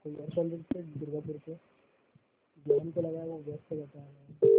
तो एयरपोर्ट से दुर्गापुर के जैन को लगाया वो व्यस्त रहता है।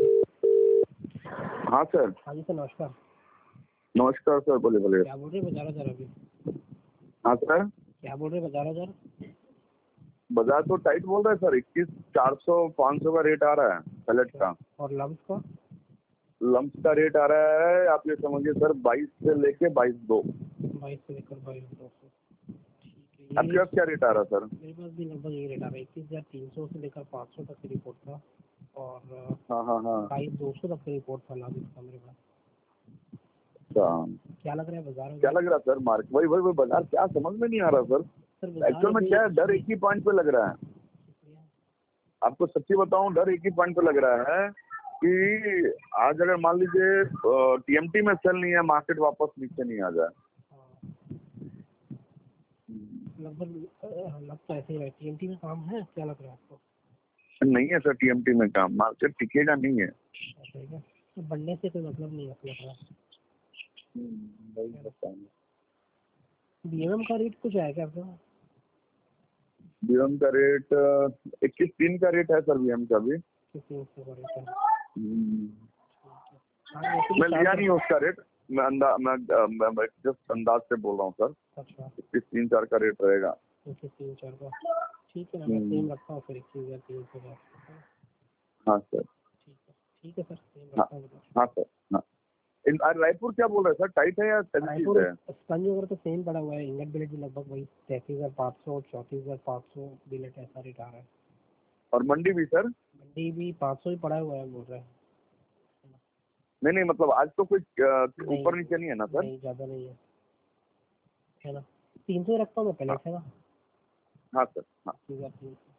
हाँ सर। हाँ जी सर, नमस्कार। नमस्कार सर, बोलिए बोलिए। क्या बोल रहे हैं 12,000 अभी? हाँ सर, क्या बोल रहे हैं 12,000? बाजार तो टाइट बोल रहे हैं सर। 21,400 500 का रेट आ रहा है पैलेट का। और लम्स का? लम्स का रेट आ रहा है, आप ये समझिए सर, 22 से लेके 22,200। 22 से लेकर 22,200। आपके पास क्या रेट आ रहा है सर? मेरे पास भी लगभग यही रेट आ रहा है। 21,300 से लेकर 500 तक की रिपोर्ट था और हाँ हाँ हाँ। 22,200 तक की रिपोर्ट था लाभ इसका मेरे पास। अच्छा, क्या लग रहा है बाजार में? क्या लग रहा है सर? मार्केट वही बाजार क्या समझ में नहीं आ रहा सर। एक्चुअल में क्या है, डर एक ही पॉइंट पे लग रहा है। आपको सच्ची बताऊं, डर एक ही पॉइंट पे लग रहा है कि आज अगर मान लीजिए टीएमटी में सेल नहीं है, मार्केट वापस नीचे नहीं आ जाए। लगभग लग तो ऐसे ही रहा है। टीएमटी में काम है, क्या लग रहा है आपको? नहीं है सर, टीएमटी में काम, मार्केट टिकेगा नहीं है। ऐसा है क्या? तो बढ़ने से कोई मतलब नहीं है लग रहा है। बीएमएम का रेट कुछ है क्या आपका? बीएम का रेट 21,300 का रेट है सर, बीएम का भी। 21,300 का रेट है। मैं लिया नहीं हूँ उसका रेट, मैं जस्ट अंदाज से बोल रहा हूँ सर। अच्छा, 21,300 का रेट रहेगा। 21,300 का, ठीक है ना। मैं सेम रखता हूँ फिर 21,300 का। हाँ सर, ठीक है सर, सेम हाँ रखता हूँ। हाँ सर, हाँ। रायपुर क्या बोल रहे हैं सर, टाइट है या रायपुर है? स्पंज वगैरह तो सेम पड़ा हुआ है। इंगट बिलेट भी लगभग वही 33,500 34,500 बिलेट ऐसा रेट आ रहा है। और मंडी भी सर? मंडी भी 500 ही पड़ा हुआ है बोल रहे हैं। नहीं मतलब आज तो कुछ ऊपर नीचे नहीं है ना सर? नहीं, ज़्यादा नहीं है ना। 300 रखता हूँ मैं पहले से ना। हाँ सर, हाँ। 3,300।